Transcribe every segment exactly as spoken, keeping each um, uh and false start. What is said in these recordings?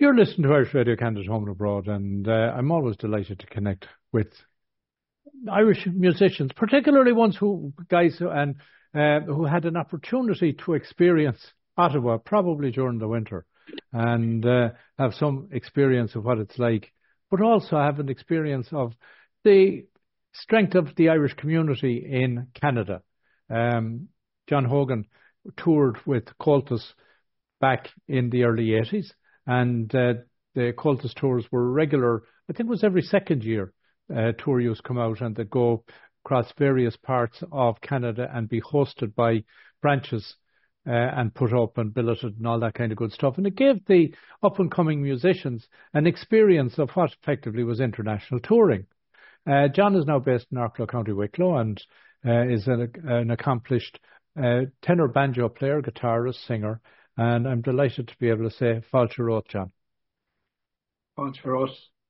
You're listening to Irish Radio Canada Home and Abroad, and uh, I'm always delighted to connect with Irish musicians, particularly ones who, guys who, and uh, who had an opportunity to experience Ottawa probably during the winter and uh, have some experience of what it's like, but also have an experience of the strength of the Irish community in Canada. Um, John Hogan toured with Cultus back in the early eighties, and uh, the Cultus tours were regular. I think it was every second year. Uh, tour used come out and they go across various parts of Canada and be hosted by branches uh, and put up and billeted and all that kind of good stuff. And it gave the up-and-coming musicians an experience of what effectively was international touring. Uh, John is now based in Arklow, County Wicklow, and uh, is an, an accomplished uh, tenor banjo player, guitarist, singer, and I'm delighted to be able to say Fáilte Rót, John. Fáilte Rót.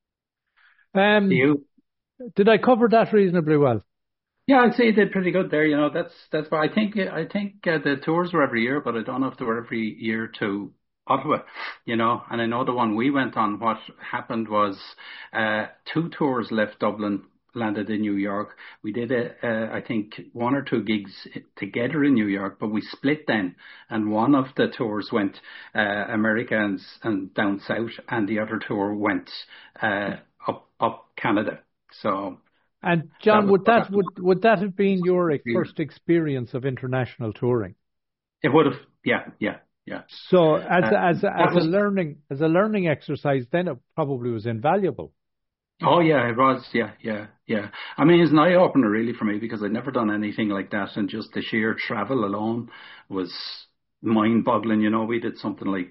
Um, you. Did I cover that reasonably well? Yeah, I'd say you did pretty good there. You know, that's that's why I think I think uh, the tours were every year, but I don't know if they were every year to Ottawa. You know, and I know the one we went on. What happened was uh, two tours left Dublin, landed in New York. We did a, uh, I think one or two gigs together in New York, but we split then, and one of the tours went uh, America and, and down south, and the other tour went uh, up up Canada. So, and John, that would that would would that have been your first experience of international touring? It would have, yeah, yeah, yeah. So, as uh, as as was, a learning as a learning exercise, then it probably was invaluable. Oh yeah, it was, yeah, yeah, yeah. I mean, it's an eye opener really for me because I'd never done anything like that, and just the sheer travel alone was mind boggling. You know, we did something like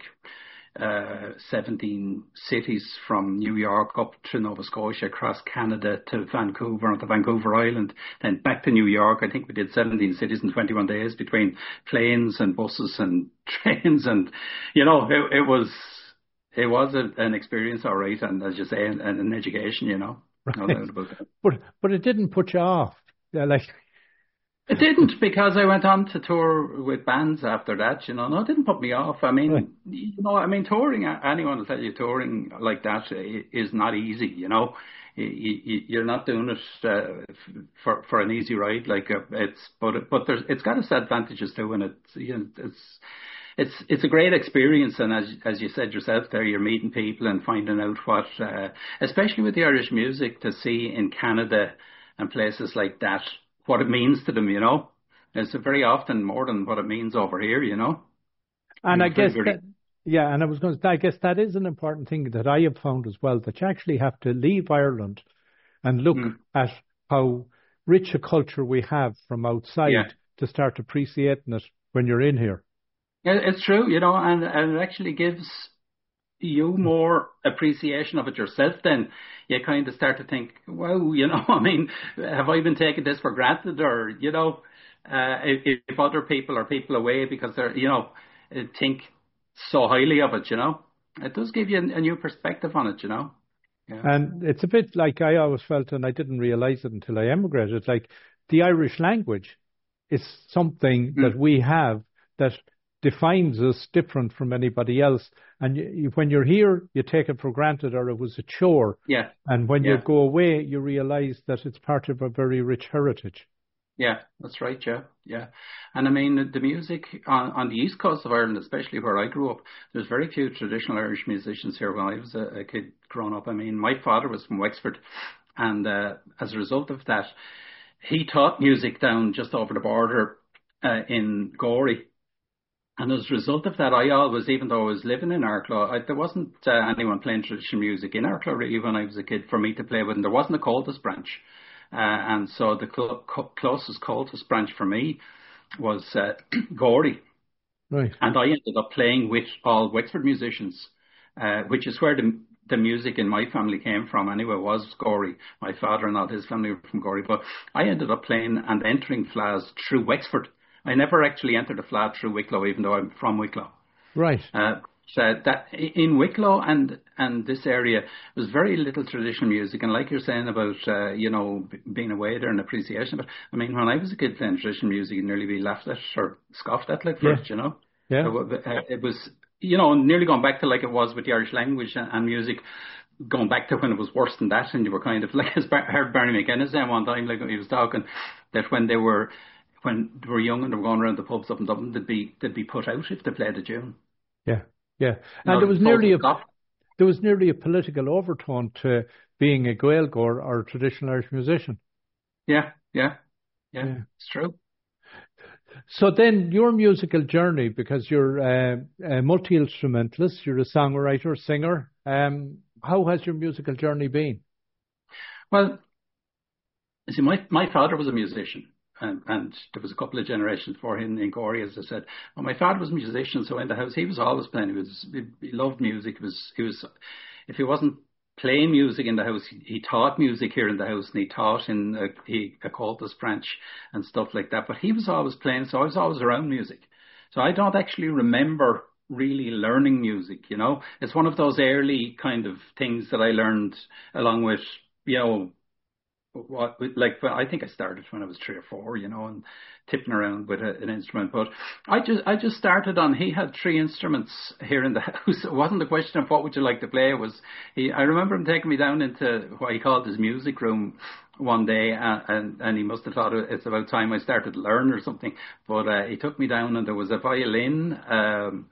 uh, seventeen cities from New York up to Nova Scotia, across Canada to Vancouver, onto Vancouver Island, then back to New York. I think we did seventeen cities in twenty-one days between planes and buses and trains, and you know, it, it was it was a, an experience, all right, and as you say, an, an education, you know, right. No doubt about that. But but it didn't put you off, yeah, like. It didn't, because I went on to tour with bands after that, you know. No, it didn't put me off. I mean, right. you know, I mean, touring, anyone will tell you touring like that is not easy, you know. You're not doing it uh, for for an easy ride, like uh, it's, but but there's it's got its advantages too, and it's you know, it's it's it's a great experience, and as as you said yourself there, you're meeting people and finding out what, uh, especially with the Irish music, to see in Canada and places like that, what it means to them, you know. It's very often more than what it means over here, you know. And I guess that, yeah, and I was going to, I guess that is an important thing that I have found as well, that you actually have to leave Ireland and look mm. at how rich a culture we have from outside yeah. to start appreciating it when you're in here. Yeah, it's true, you know, and, and it actually gives you more appreciation of it yourself. Then you kind of start to think, wow, you know, I mean, have I been taking this for granted? Or, you know, uh, if, if other people are people away because they're, you know, think so highly of it, you know, it does give you a, a new perspective on it, you know. Yeah. And it's a bit like I always felt, and I didn't realize it until I emigrated, like the Irish language is something mm. that we have that defines us different from anybody else. And you, when you're here, you take it for granted, or it was a chore. Yeah. And when yeah. you go away, you realize that it's part of a very rich heritage. Yeah, that's right. Yeah, yeah. And I mean, the music on, on the east coast of Ireland, especially where I grew up, there's very few traditional Irish musicians here when I was a, a kid growing up. I mean, my father was from Wexford, and uh, as a result of that, he taught music down just over the border uh, in Gorey. And as a result of that, I always, even though I was living in Arklow, I, there wasn't uh, anyone playing traditional music in Arklow really when I was a kid for me to play with, and there wasn't a Cultus branch. Uh, and so the cl- co- closest Cultus branch for me was uh, Gorey. Right. And I ended up playing with all Wexford musicians, uh, which is where the, the music in my family came from anyway, was Gorey. My father and all his family were from Gorey. But I ended up playing and entering Flas through Wexford. I never actually entered a flat through Wicklow, even though I'm from Wicklow. Right. Uh, so that in Wicklow and and this area, there was very little traditional music. And like you're saying about, uh, you know, being away there and appreciation. But I mean, when I was a kid playing traditional music, you'd nearly be laughed at or scoffed at, like, first, yeah. you know. Yeah. So, uh, it was, you know, nearly gone back to like it was with the Irish language and, and music, going back to when it was worse than that, and you were kind of like, as Bar- heard Barney McGuinness say one time, like he was talking, that when they were when they were young and they were going around the pubs up in Dublin, they'd be they'd be put out if they played a tune. Yeah, yeah, You and know, there was the nearly a got, there was nearly a political overtone to being a Gaeilgeoir or a traditional Irish musician. Yeah, yeah, yeah, Yeah. it's true. So then your musical journey, because you're uh, a multi-instrumentalist, you're a songwriter, singer, um, how has your musical journey been? Well, you see, my, my father was a musician, and, and there was a couple of generations before him in Gorey, as I said. Well, my father was a musician, so in the house, he was always playing. He was, he, he loved music. He was, he was, if he wasn't playing music in the house, he, he taught music here in the house, and he taught in a, he, a cultus branch and stuff like that. But he was always playing, so I was always around music. So I don't actually remember really learning music, you know. It's one of those early kind of things that I learned along with, you know, what, like, I think I started when I was three or four, you know, and tipping around with a, an instrument. But I just, I just started on. He had three instruments here in the house. It wasn't a question of what would you like to play. It was he. I remember him taking me down into what he called his music room one day, and and, and he must have thought it's about time I started to learn or something. But uh, he took me down, and there was a violin. Um,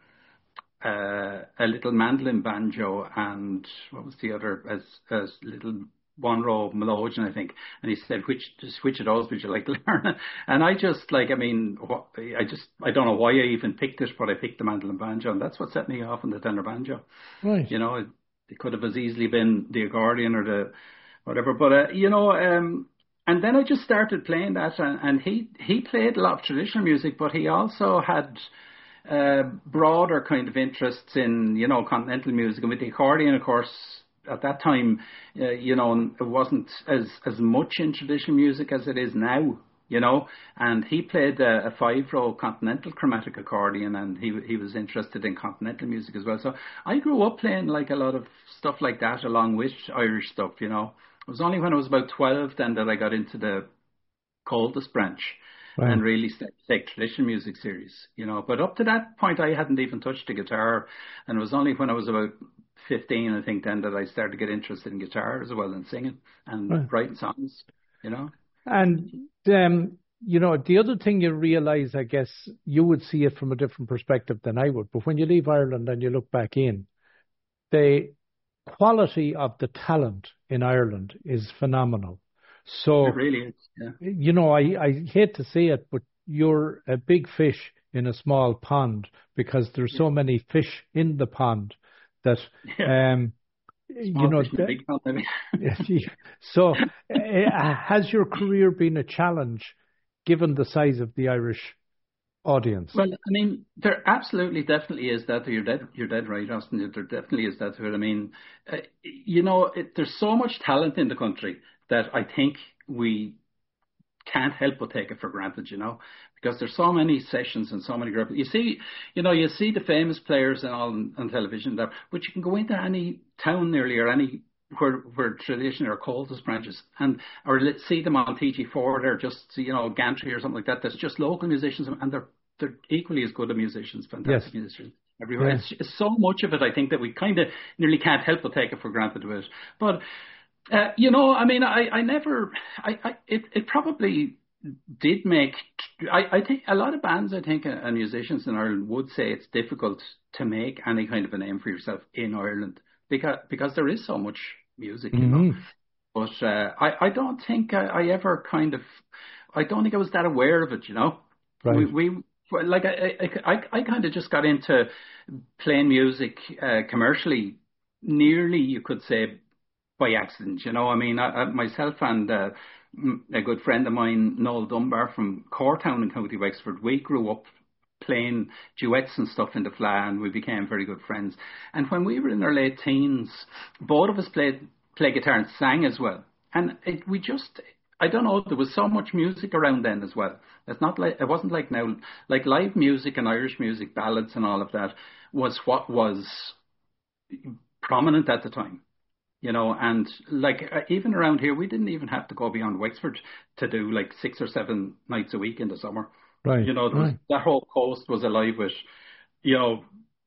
uh, a little mandolin banjo, and what was the other, as as little one row of melodeon, I think. And he said, which which of those would you like to learn? And I just, like, I mean, what, I just, I don't know why I even picked it, but I picked the mandolin banjo, and that's what set me off on the tenor banjo. Right. You know, it, it could have as easily been the accordion or the whatever, but uh, you know, um, and then I just started playing that, and, and he he played a lot of traditional music, but he also had uh, broader kind of interests in, you know, continental music. And with the accordion, of course, at that time, uh, you know, it wasn't as, as much in traditional music as it is now, you know. And he played a, a five-row continental chromatic accordion, and he he was interested in continental music as well. So I grew up playing like a lot of stuff like that along with Irish stuff, you know. It was only when I was about twelve then that I got into the cultus branch. Right. And really take traditional music serious, you know. But up to that point, I hadn't even touched the guitar, and it was only when I was about fifteen, I think, then that I started to get interested in guitar as well, and singing and right. writing songs, you know. And um, you know, the other thing you realise, I guess, you would see it from a different perspective than I would. But when you leave Ireland and you look back in, the quality of the talent in Ireland is phenomenal. So it really is. Yeah. You know, I, I hate to say it, but you're a big fish in a small pond, because there's yeah. so many fish in the pond that, yeah. um, you know, that, big pond, so uh, has your career been a challenge given the size of the Irish audience? Well, I mean, there absolutely, definitely is that. You're dead, you're dead right, Austin. There definitely is that to it. I mean, uh, you know, it, there's so much talent in the country that I think we can't help but take it for granted, you know, because there's so many sessions and so many groups. You see, you know, you see the famous players and all on, on television, that, but you can go into any town nearly, or any where where tradition or cultus branches, and or let's see them on T G four. They're just, you know, Gantry or something like that. There's just local musicians, and they're they're equally as good as musicians, fantastic yes. musicians everywhere. Yeah. It's, it's so much of it, I think, that we kind of nearly can't help but take it for granted with it. But Uh, you know, I mean, I, I never, I, I, it, it probably did make, I, I think a lot of bands, I think, and musicians in Ireland would say it's difficult to make any kind of a name for yourself in Ireland, because, because there is so much music, you mm-hmm. know. But uh, I, I don't think I, I ever kind of, I don't think I was that aware of it, you know. Right. We, we like, I, I, I, I kind of just got into playing music uh, commercially, nearly, you could say, by accident, you know. I mean, I, I, myself and uh, a good friend of mine, Noel Dunbar from Cortown in County Wexford, we grew up playing duets and stuff in the Fleadh, and we became very good friends. And when we were in our late teens, both of us played play guitar and sang as well. And it, we just, I don't know, there was so much music around then as well. It's not like, it wasn't like now, like live music and Irish music, ballads and all of that was what was prominent at the time. You know, and like uh, even around here, we didn't even have to go beyond Wexford to do like six or seven nights a week in the summer. Right. You know, right. was, that whole coast was alive with, you know,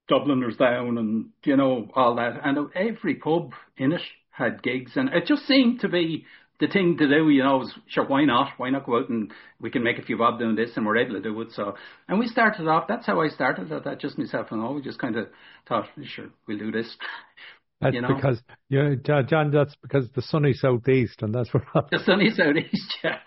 Dubliners down and, you know, all that. And every pub in it had gigs. And it just seemed to be the thing to do, you know, was, sure, why not? Why not go out and we can make a few bob doing this and we're able to do it. So, and we started off, that's how I started it, that just myself and all. We just kind of thought, sure, we'll do this. That's you know? because, yeah, John, that's because the sunny southeast and that's where... The sunny southeast, yeah.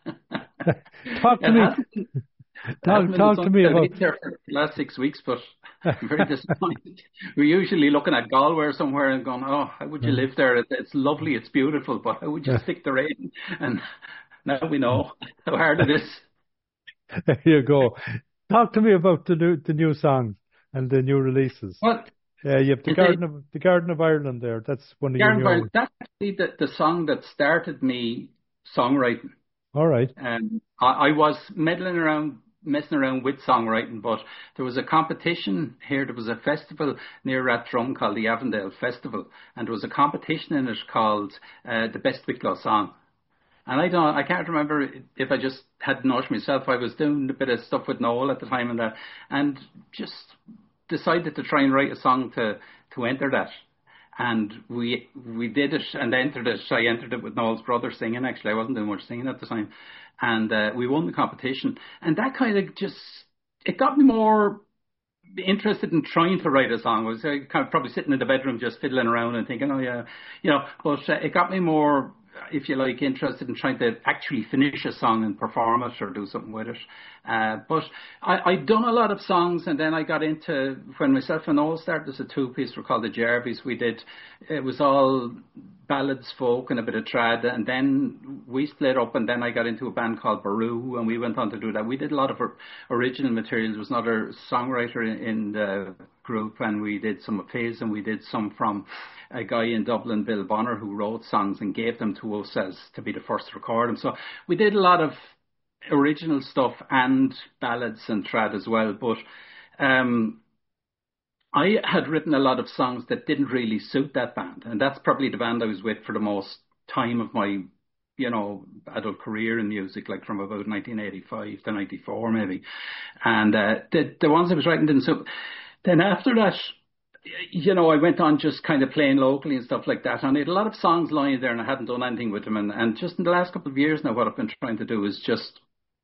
Talk to me. Talk, talk to me about... there for the last six weeks, but I'm very disappointed. We're usually looking at Galway somewhere and going, oh, how would you live there? It's, it's lovely, it's beautiful, but how would you stick the rain? And now we know how hard it is. There you go. Talk to me about the new, the new songs and the new releases. Well, uh, you have the Garden of the Garden of Ireland there. That's one of Garden your new... That's actually the, the song that started me songwriting. All right. Um, I, I was meddling around messing around with songwriting, but there was a competition here. There was a festival near Rathrum called the Avondale Festival, and there was a competition in it called uh, the Best Wicklow Song. And I don't, I can't remember if I just had noticed myself. I was doing a bit of stuff with Noel at the time and that, and just decided to try and write a song to to enter that. And we we did it and entered it. I entered it with Noel's brother singing. Actually, I wasn't doing much singing at the time. And uh, we won the competition. And that kind of just, it got me more interested in trying to write a song. I was uh, kind of probably sitting in the bedroom just fiddling around and thinking, oh yeah, you know, but uh, it got me more, if you like, interested in trying to actually finish a song and perform it or do something with it. Uh, but I, I'd done a lot of songs, and then I got into, when myself and Noel started as a two-piece, we're called the Jarvies, we did, it was all ballads, folk, and a bit of trad, and then we split up, and then I got into a band called Baru, and we went on to do that. We did a lot of original material. There was another songwriter in, in the group, and we did some of his, and we did some from a guy in Dublin, Bill Bonner, who wrote songs and gave them to us as to be the first to record them. So we did a lot of original stuff and ballads and trad as well. But um, I had written a lot of songs that didn't really suit that band, and that's probably the band I was with for the most time of my, you know, adult career in music, like from about nineteen eighty-five to ninety-four maybe. And uh, the the ones I was writing didn't suit. Then after that, you know, I went on just kind of playing locally and stuff like that. And I had a lot of songs lying there and I hadn't done anything with them. And, and just in the last couple of years now, what I've been trying to do is just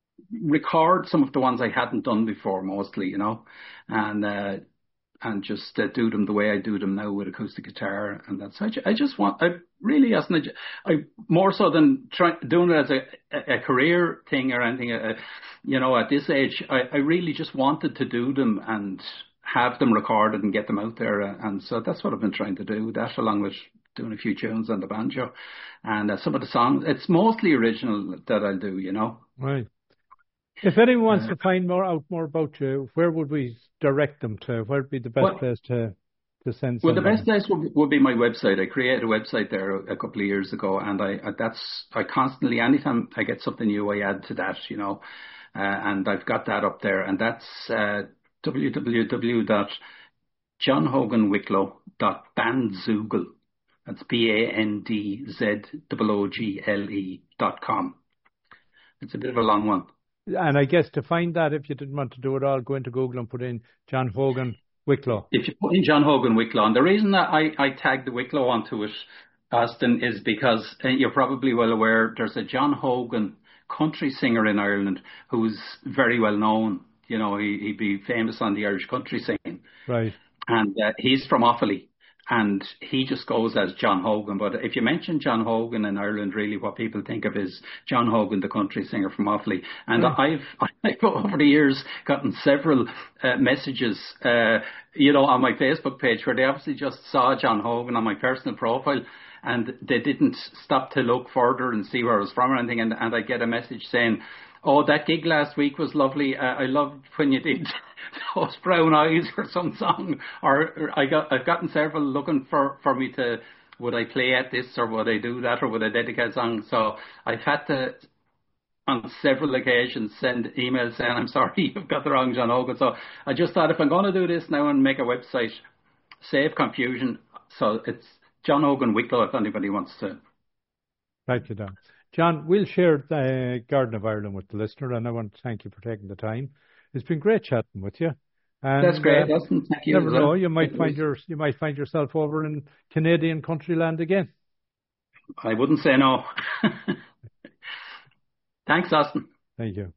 record some of the ones I hadn't done before, mostly, you know, and uh, and just uh, do them the way I do them now with acoustic guitar. And that's, I, I just want, I really, as an, I, more so than try, doing it as a, a career thing or anything, uh, you know, at this age, I, I really just wanted to do them and have them recorded and get them out there. And so that's what I've been trying to do, that along with doing a few tunes on the banjo. And uh, some of the songs, it's mostly original that I'll do, you know. Right. If anyone wants uh, to find more out more about you, where would we direct them to? Where would be the best well, place to, to send Well, someone? the best place would, would be my website. I created a website there a, a couple of years ago, and I that's I constantly, anytime I get something new, I add to that, you know. Uh, and I've got that up there, and that's uh, w w w dot john hogan wicklow dot bandzoogle. That's B A N D Z O O G L E dot com. It's a bit of a long one. And I guess to find that, if you didn't want to do it all, go into Google and put in John Hogan Wicklow. If you put in John Hogan Wicklow, and the reason that I, I tagged the Wicklow onto it, Austin, is because uh, you're probably well aware there's a John Hogan country singer in Ireland who's very well known. You know, he, he'd be famous on the Irish country scene. Right. And uh, he's from Offaly. And he just goes as John Hogan. But if you mention John Hogan in Ireland, really what people think of is John Hogan, the country singer from Offaly. And mm. I've, I've over the years gotten several uh, messages, uh, you know, on my Facebook page where they obviously just saw John Hogan on my personal profile and they didn't stop to look further and see where I was from or anything. And, and I get a message saying, oh, that gig last week was lovely. Uh, I loved when you did those Brown Eyes or some song. Or, or I got, I've gotten several looking for, for me to, would I play at this or would I do that or would I dedicate a song? So I've had to, on several occasions, send emails saying, I'm sorry, you've got the wrong John Hogan. So I just thought if I'm going to do this now and make a website, save confusion. So it's John Hogan Wicklow if anybody wants to. Thank you, Don. John, we'll share the Garden of Ireland with the listener, and I want to thank you for taking the time. It's been great chatting with you. And, That's great, uh, Austin. Thank you. Never know. Well. You might find your you might find yourself over in Canadian country land again. I wouldn't say no. Thanks, Austin. Thank you.